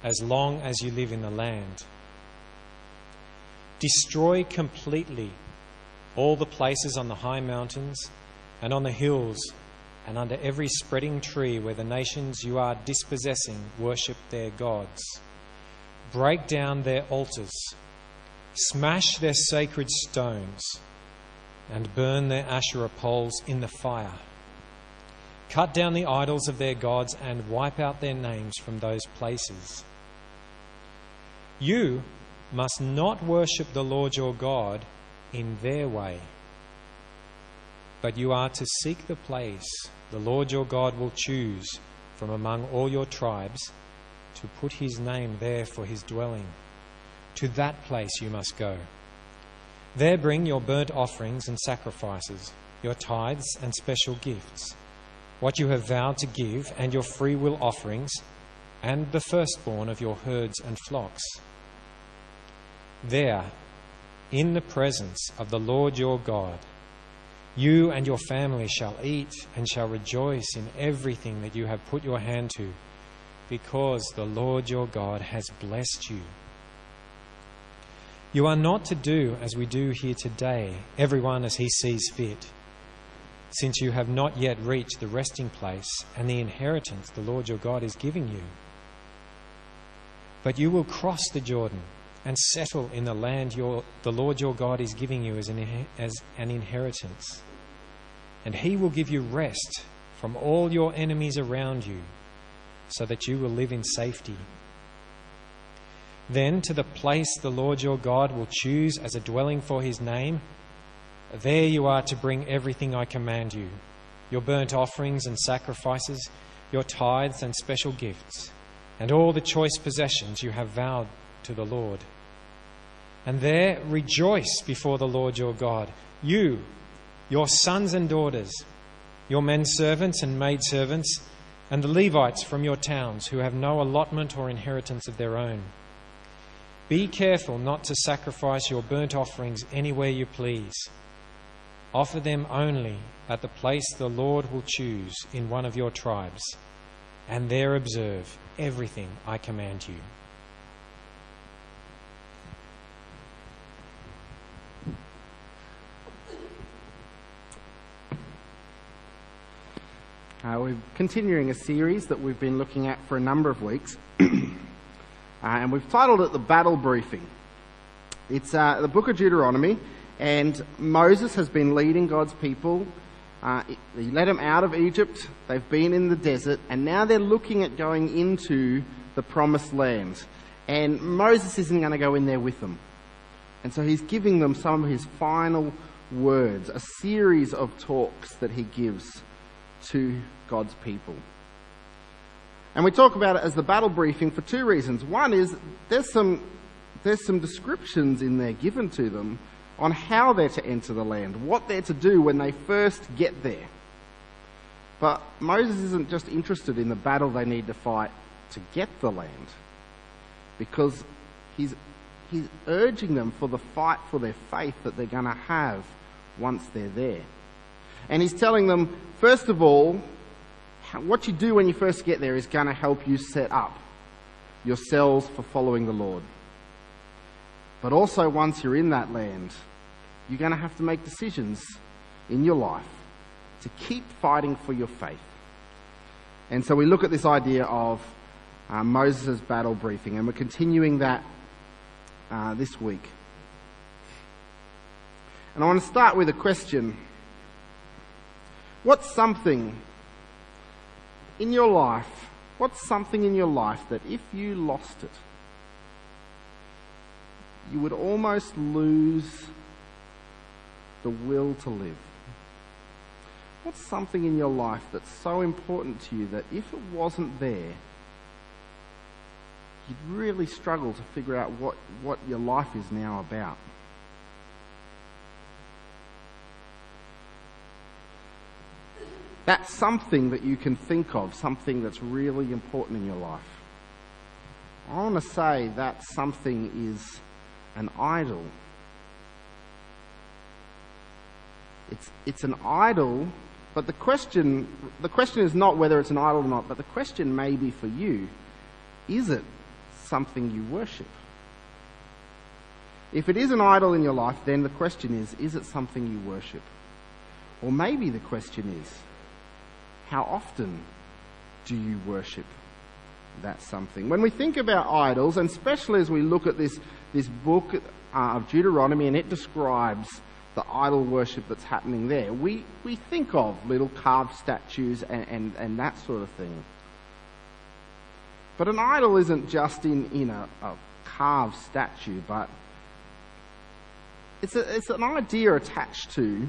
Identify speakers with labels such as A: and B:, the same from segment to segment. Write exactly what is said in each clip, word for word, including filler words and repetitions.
A: as long as you live in the land. Destroy completely all the places on the high mountains and on the hills and under every spreading tree where the nations you are dispossessing worship their gods. Break down their altars, smash their sacred stones, and burn their Asherah poles in the fire. Cut down the idols of their gods and wipe out their names from those places. You must not worship the Lord your God in their way, but you are to seek the place the Lord your God will choose from among all your tribes to put his name there for his dwelling. To that place you must go. There bring your burnt offerings and sacrifices, your tithes and special gifts, what you have vowed to give, and your freewill offerings, and the firstborn of your herds and flocks. There, in the presence of the Lord your God, you and your family shall eat and shall rejoice in everything that you have put your hand to, because the Lord your God has blessed you. You are not to do as we do here today, everyone as he sees fit, since you have not yet reached the resting place and the inheritance the Lord your God is giving you. But you will cross the Jordan and settle in the land your, the Lord your God is giving you as an, as an inheritance. And he will give you rest from all your enemies around you, so that you will live in safety. Then to the place the Lord your God will choose as a dwelling for his name, there you are to bring everything I command you, your burnt offerings and sacrifices, your tithes and special gifts, and all the choice possessions you have vowed to the Lord. And there rejoice before the Lord your God, you, your sons and daughters, your men servants and maidservants, and the Levites from your towns who have no allotment or inheritance of their own. Be careful not to sacrifice your burnt offerings anywhere you please. Offer them only at the place the Lord will choose in one of your tribes, and there observe everything I command you.
B: Uh, we're continuing a series that we've been looking at for a number of weeks, uh, and we've titled it The Battle Briefing. It's uh, the book of Deuteronomy, and Moses has been leading God's people. Uh, he led them out of Egypt, they've been in the desert, and now they're looking at going into the promised land. And Moses isn't going to go in there with them. And so he's giving them some of his final words, a series of talks that he gives to God's people. And we talk about it as the battle briefing for two reasons. One is there's some there's some descriptions in there given to them on how they're to enter the land, what they're to do when they first get there. But Moses isn't just interested in the battle they need to fight to get the land, because he's he's urging them for the fight for their faith that they're going to have once they're there. And he's telling them, first of all, what you do when you first get there is going to help you set up yourselves for following the Lord. But also, once you're in that land, you're going to have to make decisions in your life to keep fighting for your faith. And so we look at this idea of uh, Moses' battle briefing, and we're continuing that uh, this week. And I want to start with a question. What's something in your life, what's something in your life that if you lost it, you would almost lose the will to live? What's something in your life that's so important to you that if it wasn't there, you'd really struggle to figure out what, what your life is now about? That's something that you can think of, something that's really important in your life. I want to say that something is an idol. It's it's an idol, but the question the question is not whether it's an idol or not, but the question may be for you, is it something you worship? If it is an idol in your life, then the question is, is it something you worship? Or maybe the question is, how often do you worship that something? When we think about idols, and especially as we look at this, this book uh, of Deuteronomy, and it describes the idol worship that's happening there, we, we think of little carved statues and, and, and that sort of thing. But an idol isn't just in, in a, a carved statue, but it's, a, it's an idea attached to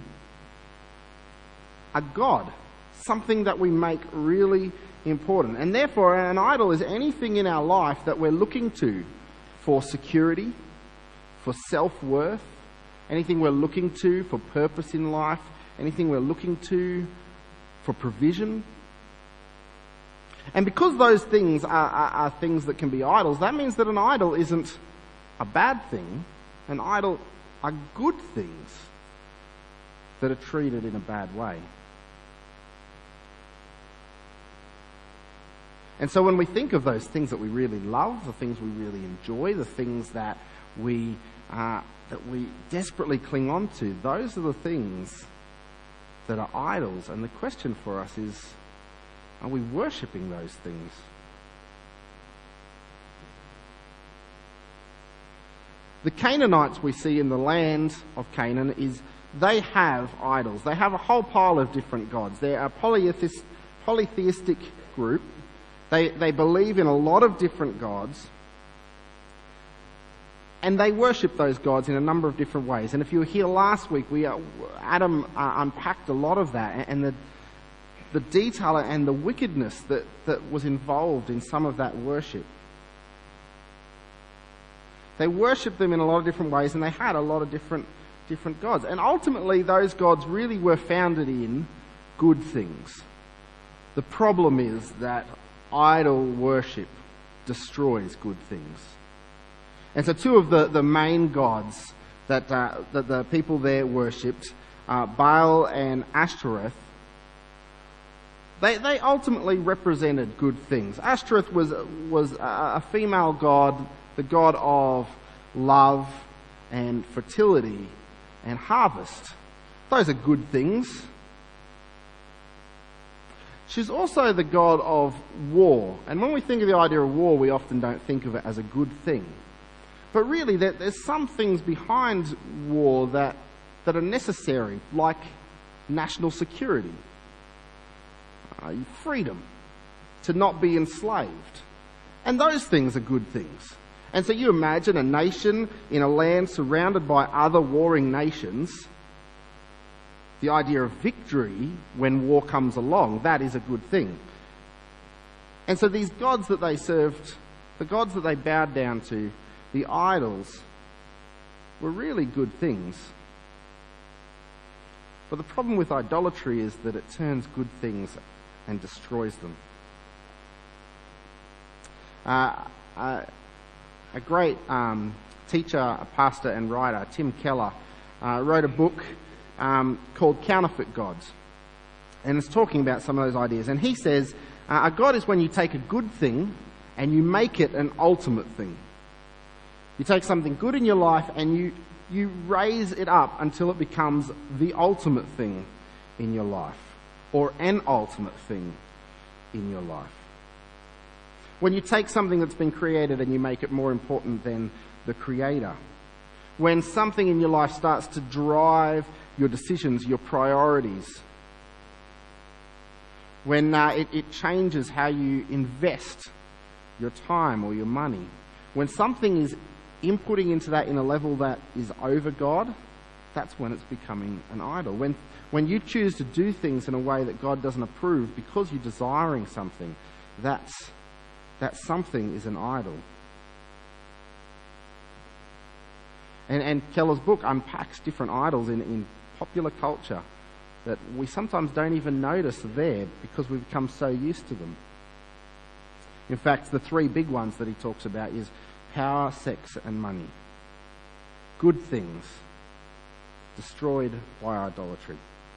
B: a god, something that we make really important. And therefore, an idol is anything in our life that we're looking to for security, for self-worth, anything we're looking to for purpose in life, anything we're looking to for provision. And because those things are, are, are things that can be idols, that means that an idol isn't a bad thing. An idol are good things that are treated in a bad way. And so when we think of those things that we really love, the things we really enjoy, the things that we uh, that we desperately cling on to, those are the things that are idols. And the question for us is, are we worshipping those things? The Canaanites we see in the land of Canaan is they have idols. They have a whole pile of different gods. They're a polytheist, polytheistic group. They, they believe in a lot of different gods. And they worship those gods in a number of different ways. And if you were here last week, we uh, Adam uh, unpacked a lot of that. And the, the detail and the wickedness that, that was involved in some of that worship. They worshipped them in a lot of different ways, and they had a lot of different different gods. And ultimately, those gods really were founded in good things. The problem is that idol worship destroys good things. And so two of the, the main gods that, uh, that the people there worshipped, uh, Baal and Ashtoreth, they, they ultimately represented good things. Ashtoreth was, was a female god, the god of love and fertility and harvest. Those are good things. She's also the god of war. And when we think of the idea of war, we often don't think of it as a good thing. But really, there's some things behind war that, that are necessary, like national security, uh, freedom, to not be enslaved. And those things are good things. And so you imagine a nation in a land surrounded by other warring nations. The idea of victory when war comes along, that is a good thing. And so these gods that they served, the gods that they bowed down to, the idols, were really good things. But the problem with idolatry is that it turns good things and destroys them. Uh, uh, a great um, teacher, a pastor and writer, Tim Keller, uh, wrote a book um, called Counterfeit Gods. And it's talking about some of those ideas. And he says, uh, a god is when you take a good thing and you make it an ultimate thing. You take something good in your life and you, you raise it up until it becomes the ultimate thing in your life, or an ultimate thing in your life. When you take something that's been created and you make it more important than the creator. When something in your life starts to drive your decisions, your priorities. When uh, it, it changes how you invest your time or your money. When something is inputting into that in a level that is over God, that's when it's becoming an idol. When when you choose to do things in a way that God doesn't approve because you're desiring something, that's that something is an idol. And, and Keller's book unpacks different idols in, in popular culture that we sometimes don't even notice are there because we've become so used to them. In fact, the three big ones that he talks about is power, sex, and money. Good things destroyed by idolatry.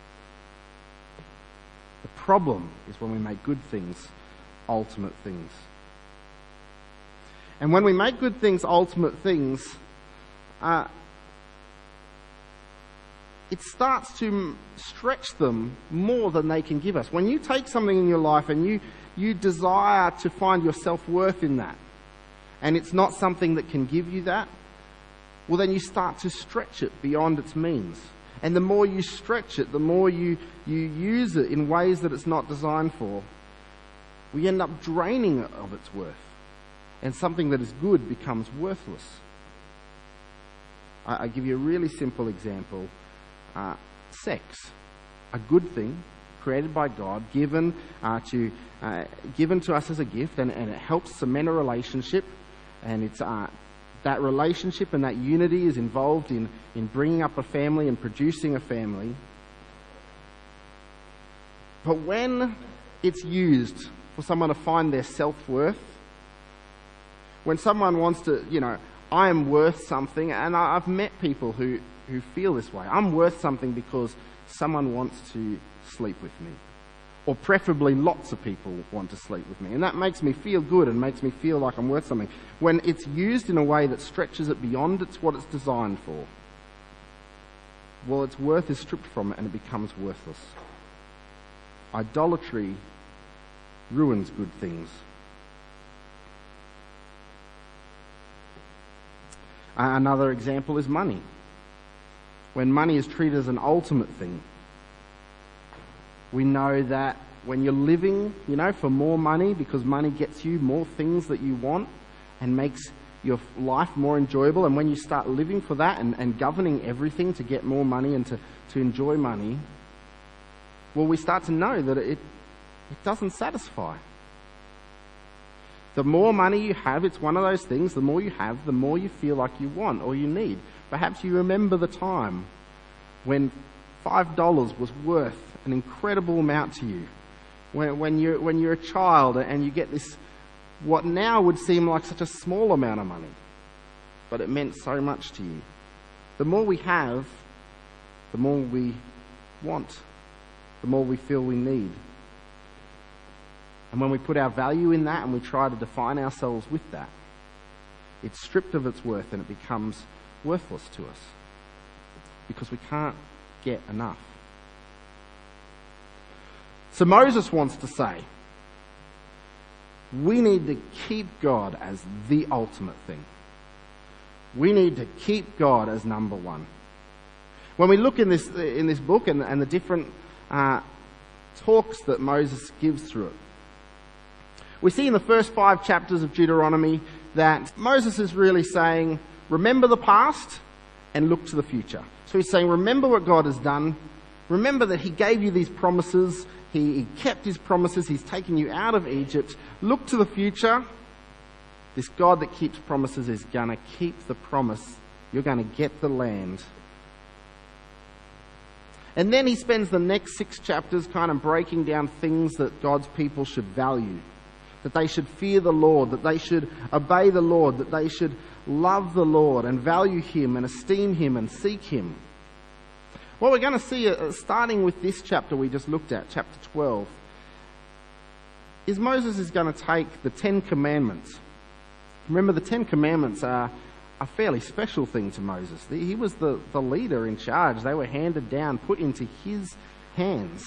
B: The problem is when we make good things ultimate things. And when we make good things ultimate things, uh, it starts to stretch them more than they can give us. When you take something in your life and you, you desire to find your self-worth in that, and it's not something that can give you that, well, then you start to stretch it beyond its means. And the more you stretch it, the more you, you use it in ways that it's not designed for, we end up draining it of its worth. And something that is good becomes worthless. I, I give you a really simple example. Uh, sex, a good thing, created by God, given uh, to uh, given to us as a gift, and, and it helps cement a relationship, and it's uh, that relationship and that unity is involved in, in bringing up a family and producing a family. But when it's used for someone to find their self-worth, when someone wants to, you know, I am worth something, and I, I've met people who, who feel this way. I'm worth something because someone wants to sleep with me. Or preferably lots of people want to sleep with me. And that makes me feel good and makes me feel like I'm worth something. When it's used in a way that stretches it beyond it's what it's designed for, well, its worth is stripped from it and it becomes worthless. Idolatry ruins good things. Uh, another example is money. When money is treated as an ultimate thing, we know that when you're living, you know, for more money, because money gets you more things that you want and makes your life more enjoyable, and when you start living for that and, and governing everything to get more money and to, to enjoy money, well, we start to know that it, it doesn't satisfy. The more money you have, it's one of those things, the more you have, the more you feel like you want or you need. Perhaps you remember the time when five dollars was worth an incredible amount to you. When, when, you're, when you're a child and you get this, what now would seem like such a small amount of money, but it meant so much to you. The more we have, the more we want, the more we feel we need. And when we put our value in that and we try to define ourselves with that, it's stripped of its worth and it becomes worthless to us because we can't get enough. So Moses wants to say, we need to keep God as the ultimate thing. We need to keep God as number one. When we look in this in this book and, and the different uh, talks that Moses gives through it, we see in the first five chapters of Deuteronomy that Moses is really saying, remember the past and look to the future. So he's saying, remember what God has done. Remember that he gave you these promises. He, he kept his promises. He's taken you out of Egypt. Look to the future. This God that keeps promises is going to keep the promise. You're going to get the land. And then he spends the next six chapters kind of breaking down things that God's people should value. That they should fear the Lord, that they should obey the Lord, that they should love the Lord and value him and esteem him and seek him. What we're going to see, uh, starting with this chapter we just looked at, chapter twelve, is Moses is going to take the Ten Commandments. Remember, the Ten Commandments are a fairly special thing to Moses. He was the, the leader in charge. They were handed down, put into his hands.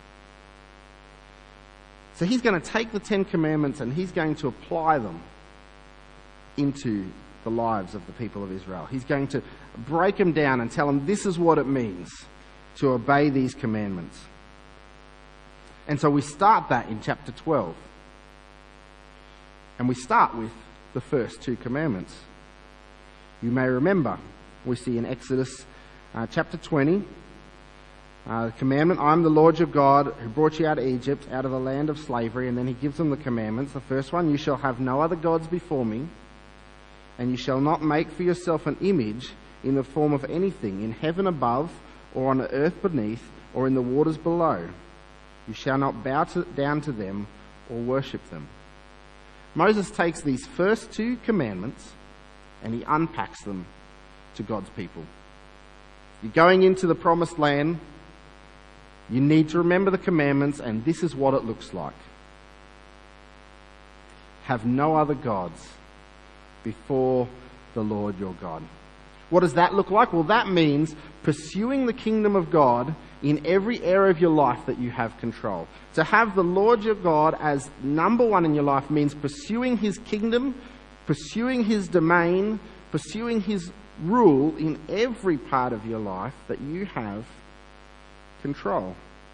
B: So he's going to take the Ten Commandments and he's going to apply them into the lives of the people of Israel. He's going to break them down and tell them this is what it means to obey these commandments. And so we start that in chapter twelve. And we start with the first two commandments. You may remember, we see in Exodus uh, chapter twenty, Uh, the commandment, I am the Lord your God who brought you out of Egypt, out of the land of slavery. And then he gives them the commandments. The first one, you shall have no other gods before me, and you shall not make for yourself an image in the form of anything in heaven above, or on the earth beneath, or in the waters below. You shall not bow to, down to them or worship them. Moses takes these first two commandments and he unpacks them to God's people. You're going into the promised land. You need to remember the commandments, and this is what it looks like. Have no other gods before the Lord your God. What does that look like? Well, that means pursuing the kingdom of God in every area of your life that you have control. To have the Lord your God as number one in your life means pursuing his kingdom, pursuing his domain, pursuing his rule in every part of your life that you have control.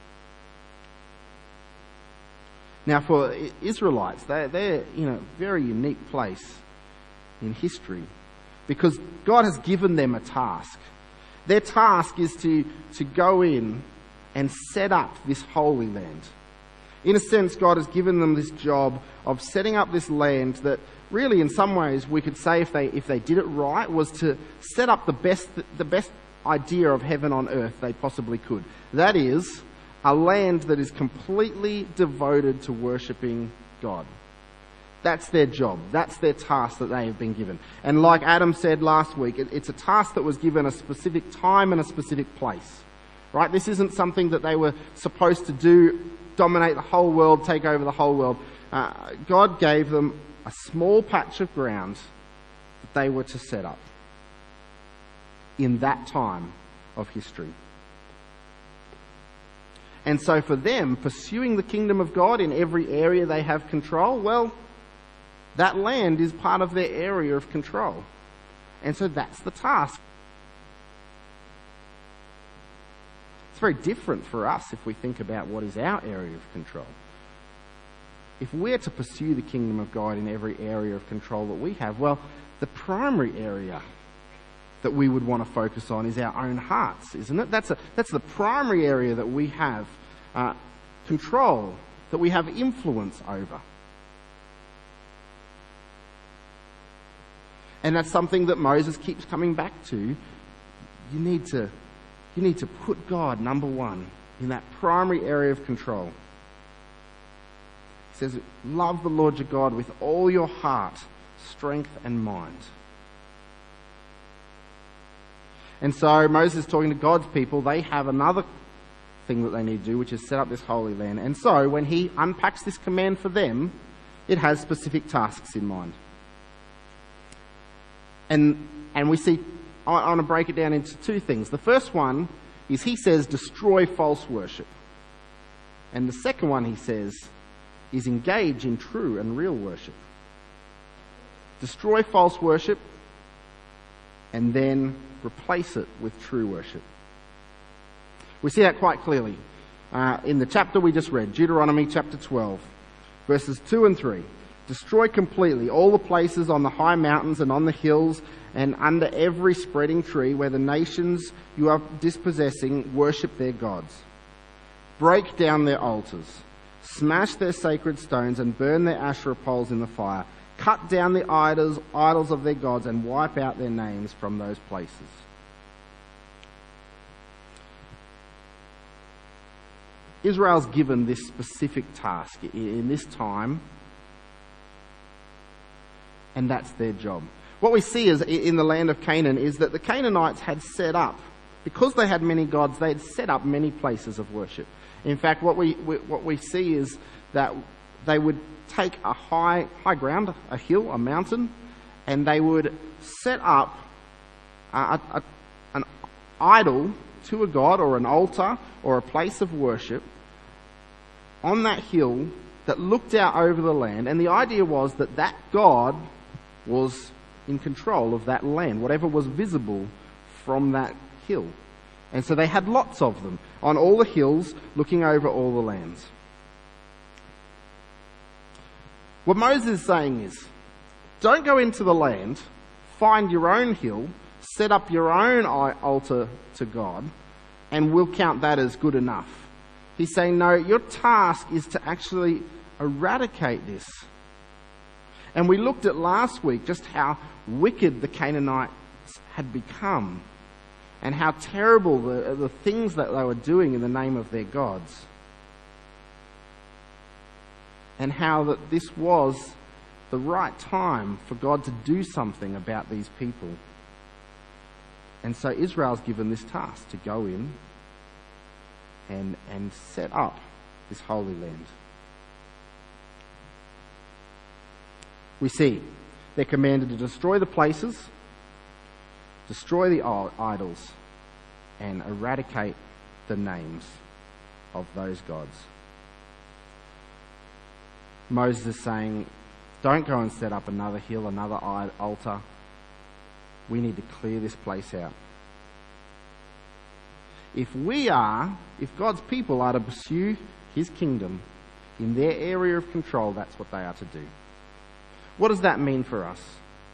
B: Now, for Israelites, they're, they're in a very unique place in history because God has given them a task. Their task is to, to go in and set up this holy land. In a sense, God has given them this job of setting up this land that really, in some ways, we could say if they if they did it right, was to set up the best the best idea of heaven on earth they possibly could. That is, a land that is completely devoted to worshipping God. That's their job. That's their task that they have been given. And like Adam said last week, it, it's a task that was given a specific time and a specific place. Right? This isn't something that they were supposed to do, dominate the whole world, take over the whole world. Uh, God gave them a small patch of ground that they were to set up in that time of history. And so for them, pursuing the kingdom of God in every area they have control, well, that land is part of their area of control. And so that's the task. It's very different for us if we think about what is our area of control. If we're to pursue the kingdom of God in every area of control that we have, well, the primary area that we would want to focus on is our own hearts, isn't it? That's a, that's the primary area that we have uh, control, that we have influence over. And that's something that Moses keeps coming back to. You need to, you need to put God number one in that primary area of control. He says, love the Lord your God with all your heart, strength and mind. And so Moses is talking to God's people. They have another thing that they need to do, which is set up this holy land. And so when he unpacks this command for them, it has specific tasks in mind. And and we see, I, I want to break it down into two things. The first one is he says, destroy false worship. And the second one he says is engage in true and real worship. Destroy false worship and then replace it with true worship. We see that quite clearly uh, in the chapter we just read, Deuteronomy chapter twelve, verses two and three. Destroy completely all the places on the high mountains and on the hills and under every spreading tree where the nations you are dispossessing worship their gods. Break down their altars, smash their sacred stones and burn their Asherah poles in the fire. Cut down the idols, idols of their gods and wipe out their names from those places. Israel's given this specific task in this time, and that's their job. What we see is in the land of Canaan is that the Canaanites had set up, because they had many gods, they had set up many places of worship. In fact, what we, we what we see is that they would take a high high ground, a hill, a mountain, and they would set up a, a, an idol to a god or an altar or a place of worship on that hill that looked out over the land. And the idea was that that god was in control of that land, whatever was visible from that hill. And so they had lots of them on all the hills looking over all the lands. What Moses is saying is, don't go into the land, find your own hill, set up your own altar to God, and we'll count that as good enough. He's saying, no, your task is to actually eradicate this. And we looked at last week just how wicked the Canaanites had become and how terrible the, the things that they were doing in the name of their gods. And how that this was the right time for God to do something about these people. And so Israel's given this task to go in and, and set up this holy land. We see They're commanded to destroy the places, destroy the idols, and eradicate the names of those gods. Moses is saying, don't go and set up another hill, another altar. We need to clear this place out. If we are, if God's people are to pursue his kingdom in their area of control, that's what they are to do. What does that mean for us?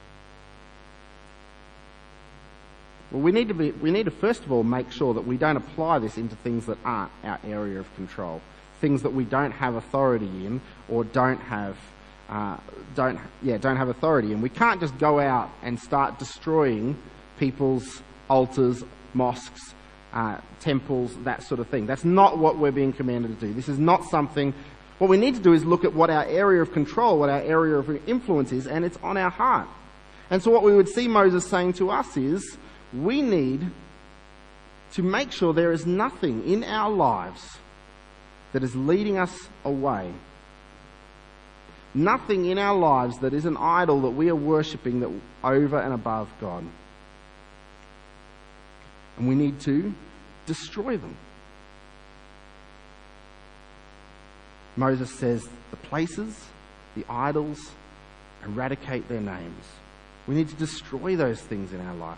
B: Well, we need to be, we need to first of all make sure that we don't apply this into things that aren't our area of control, things that we don't have authority in or don't have, uh, don't, yeah, don't have authority in. We can't just go out and start destroying people's altars, mosques, uh, temples, that sort of thing. That's not what we're being commanded to do. This is not something. What we need to do is look at what our area of control, what our area of influence is, and it's on our heart. And so what we would see Moses saying to us is, we need to make sure there is nothing in our lives that is leading us away. Nothing in our lives that is an idol that we are worshipping that over and above God. And we need to destroy them. Moses says, the places, the idols, eradicate their names. We need to destroy those things in our life.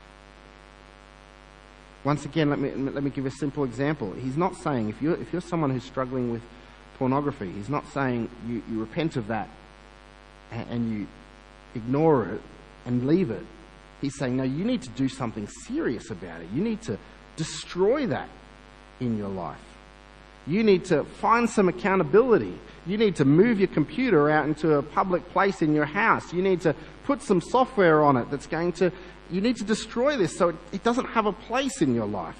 B: Once again, let me let me give a simple example. He's not saying, if you're, if you're someone who's struggling with pornography, he's not saying you, you repent of that and, and you ignore it and leave it. He's saying, no, you need to do something serious about it. You need to destroy that in your life. You need to find some accountability. You need to move your computer out into a public place in your house. You need to put some software on it that's going to... You need to destroy this so it, it doesn't have a place in your life.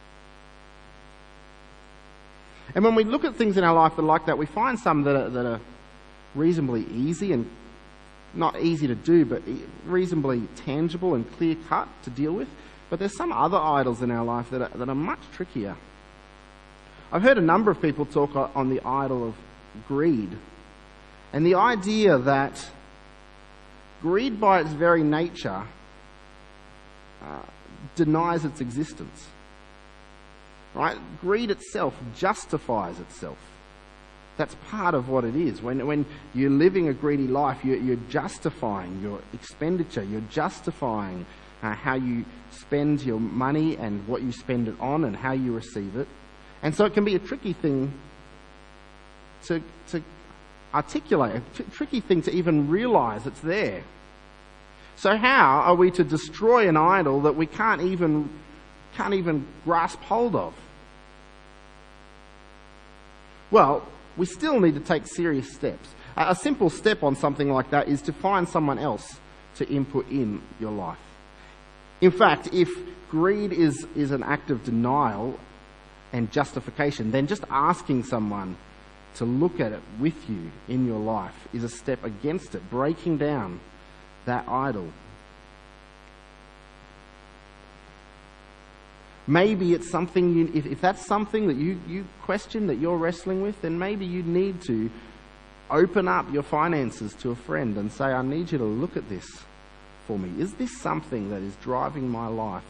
B: And when we look at things in our life that are like that, we find some that are, that are reasonably easy and not easy to do, but reasonably tangible and clear-cut to deal with. But there's some other idols in our life that are, that are much trickier. I've heard a number of people talk on the idol of greed. And the idea that greed by its very nature uh, denies its existence. Right? Greed itself justifies itself. That's part of what it is. When, when you're living a greedy life, you're, you're justifying your expenditure. You're justifying uh, how you spend your money and what you spend it on and how you receive it. And so it can be a tricky thing to, to articulate, a tr- tricky thing to even realise it's there. So how are we to destroy an idol that we can't even, can't even grasp hold of? Well, we still need to take serious steps. A simple step on something like that is to find someone else to input in your life. In fact, if greed is, is an act of denial and justification, then just asking someone to look at it with you in your life is a step against it, breaking down that idol. Maybe it's something, you, if, if that's something that you, you question, that you're wrestling with, then maybe you need to open up your finances to a friend and say, I need you to look at this for me. Is this something that is driving my life?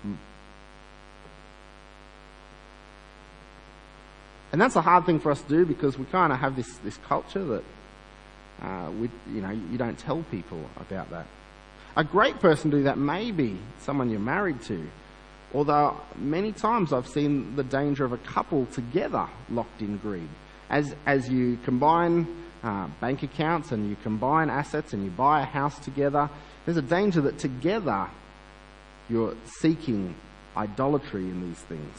B: And that's a hard thing for us to do because we kind of have this, this culture that uh, we, you know, you don't tell people about that. A great person to do that may be someone you're married to. Although many times I've seen the danger of a couple together locked in greed. As as you combine uh, bank accounts and you combine assets and you buy a house together, there's a danger that together you're seeking idolatry in these things.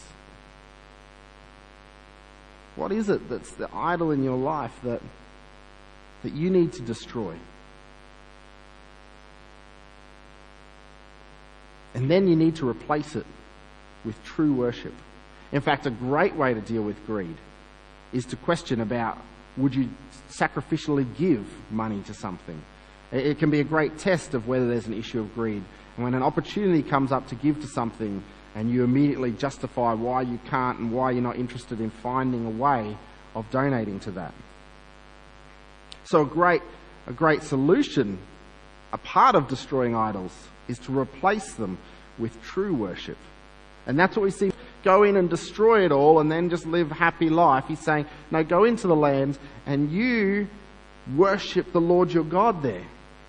B: What is it that's the idol in your life that that you need to destroy? And then you need to replace it with true worship. In fact, a great way to deal with greed is to question about, would you sacrificially give money to something? It can be a great test of whether there's an issue of greed. And when an opportunity comes up to give to something and you immediately justify why you can't and why you're not interested in finding a way of donating to that. So a great, a great solution a part of destroying idols is to replace them with true worship. And that's what we see. Go in and destroy it all and then just live a happy life. He's saying, no, go into the land and you worship the Lord your God there.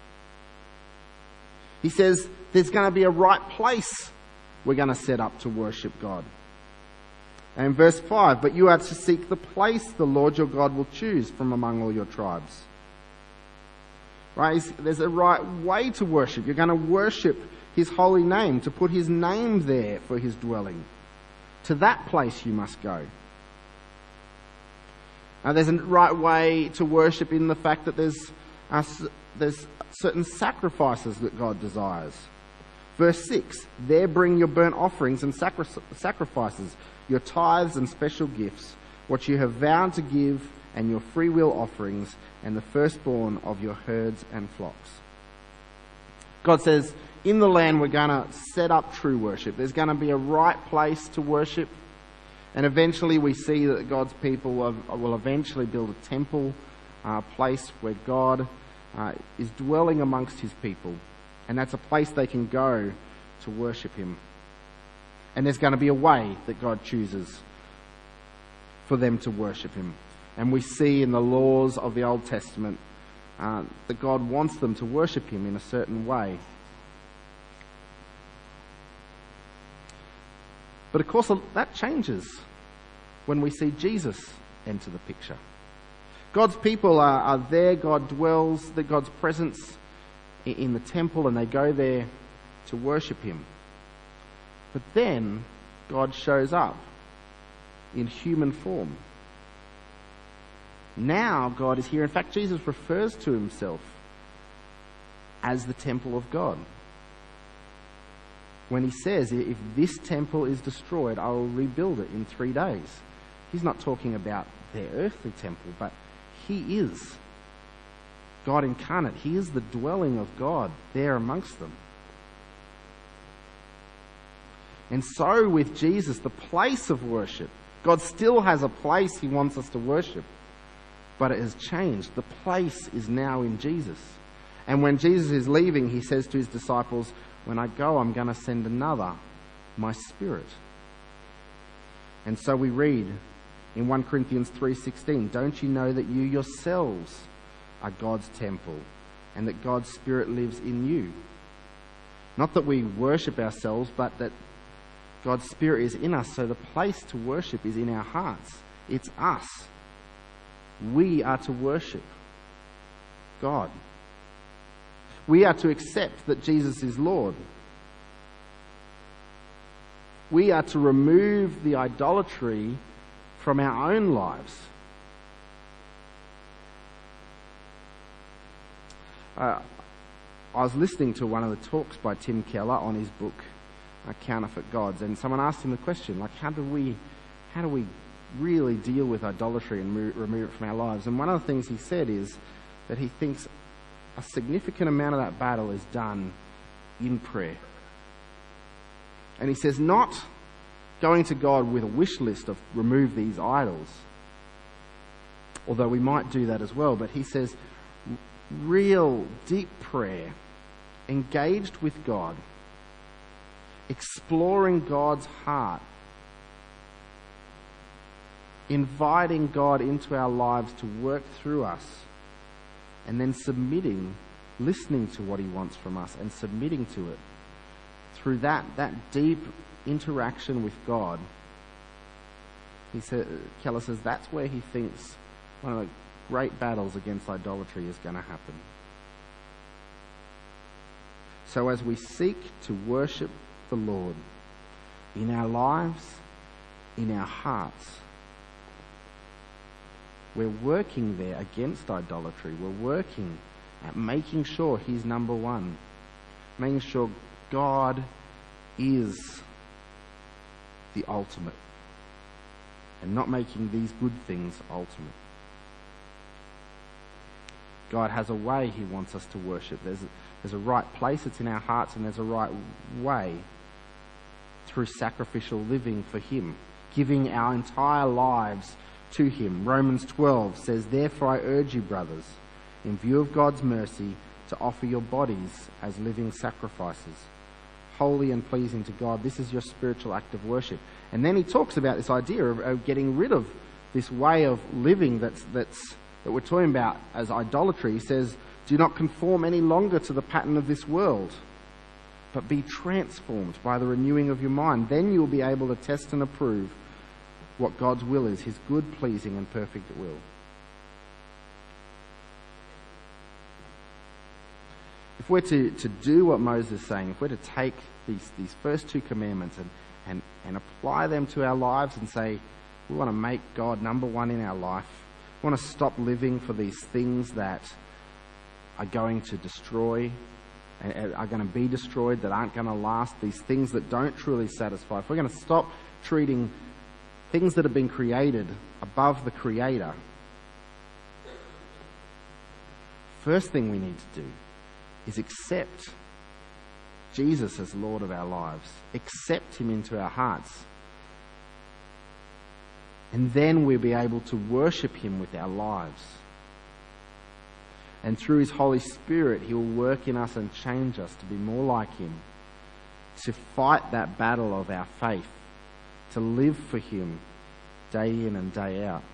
B: He says there's going to be a right place we're going to set up to worship God. And verse five, but you are to seek the place the Lord your God will choose from among all your tribes. Right? There's a right way to worship. You're going to worship his holy name, to put his name there for his dwelling. To that place you must go. Now, there's a right way to worship in the fact that there's uh, there's certain sacrifices that God desires. Verse six, there bring your burnt offerings and sacri- sacrifices, your tithes and special gifts, what you have vowed to give, and your freewill offerings, and the firstborn of your herds and flocks. God says, in the land we're going to set up true worship. There's going to be a right place to worship. And eventually we see that God's people will, will eventually build a temple, a uh, place where God uh, is dwelling amongst his people. And that's a place they can go to worship him. And there's going to be a way that God chooses for them to worship him. And we see in the laws of the Old Testament uh, that God wants them to worship him in a certain way. But of course that changes when we see Jesus enter the picture. God's people are, are there, God dwells, that God's presence in, in the temple, and they go there to worship him. But then God shows up in human form. Now God is here. In fact, Jesus refers to himself as the temple of God. When he says, if this temple is destroyed, I will rebuild it in three days. He's not talking about their earthly temple, but he is God incarnate. He is the dwelling of God there amongst them. And so with Jesus, the place of worship, God still has a place he wants us to worship, but it has changed. The place is now in Jesus. And when Jesus is leaving, he says to his disciples, when I go, I'm going to send another, my Spirit. And so we read in First Corinthians three sixteen, don't you know that you yourselves are God's temple and that God's Spirit lives in you? Not that we worship ourselves, but that God's Spirit is in us, so the place to worship is in our hearts. It's us. We are to worship God. We are to accept that Jesus is Lord. We are to remove the idolatry from our own lives. Uh, I was listening to one of the talks by Tim Keller on his book, uh, Counterfeit Gods, and someone asked him the question, like, how do we, how do we really deal with idolatry and mo- remove it from our lives? And one of the things he said is that he thinks a significant amount of that battle is done in prayer. And he says, not going to God with a wish list of remove these idols, although we might do that as well, but he says real deep prayer, engaged with God, exploring God's heart, inviting God into our lives to work through us, and then submitting, listening to what he wants from us and submitting to it. Through that, that deep interaction with God, he said, Keller says that's where he thinks one of the great battles against idolatry is going to happen. So as we seek to worship the Lord in our lives, in our hearts, we're working there against idolatry. We're working at making sure he's number one. Making sure God is the ultimate. And not making these good things ultimate. God has a way he wants us to worship. There's a, there's a right place, it's in our hearts, and there's a right way through sacrificial living for him. Giving our entire lives to him. Romans twelve says, therefore I urge you, brothers, in view of God's mercy, to offer your bodies as living sacrifices, holy and pleasing to God. This is your spiritual act of worship. And then he talks about this idea of, of getting rid of this way of living that's, that's, that we're talking about as idolatry. He says, do not conform any longer to the pattern of this world, but be transformed by the renewing of your mind. Then you'll be able to test and approve what God's will is, his good, pleasing and perfect will. If we're to, to do what Moses is saying, if we're to take these, these first two commandments and, and, and apply them to our lives and say, we want to make God number one in our life, we want to stop living for these things that are going to destroy, are going to be destroyed, that aren't going to last, these things that don't truly satisfy. If we're going to stop treating things that have been created above the Creator, first thing we need to do is accept Jesus as Lord of our lives. Accept him into our hearts. And then we'll be able to worship him with our lives. And through his Holy Spirit, he will work in us and change us to be more like him, to fight that battle of our faith, to live for him day in and day out.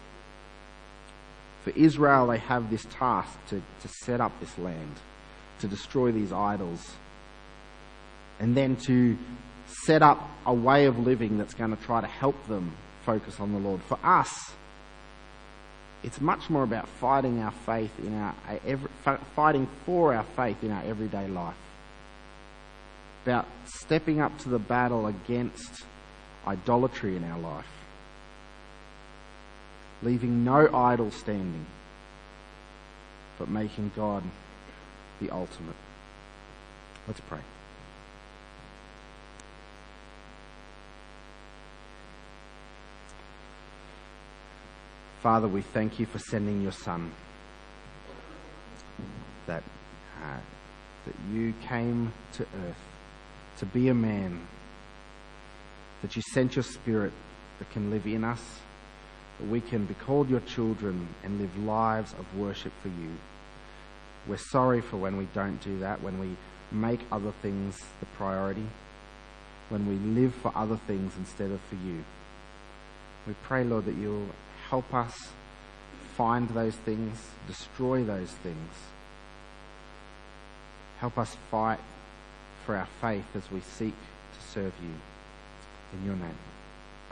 B: For Israel, they have this task to, to set up this land, to destroy these idols, and then to set up a way of living that's going to try to help them focus on the Lord. For us, it's much more about fighting our faith in our every, fighting for our faith in our everyday life. About stepping up to the battle against idolatry in our life. Leaving no idol standing, but making God the ultimate. Let's pray. Father, we thank you for sending your Son, that, uh, that you came to earth to be a man, that you sent your Spirit that can live in us, that we can be called your children and live lives of worship for you. We're sorry for when we don't do that, when we make other things the priority, when we live for other things instead of for you. We pray, Lord, that you'll help us find those things, destroy those things. Help us fight for our faith as we seek to serve you. In your name.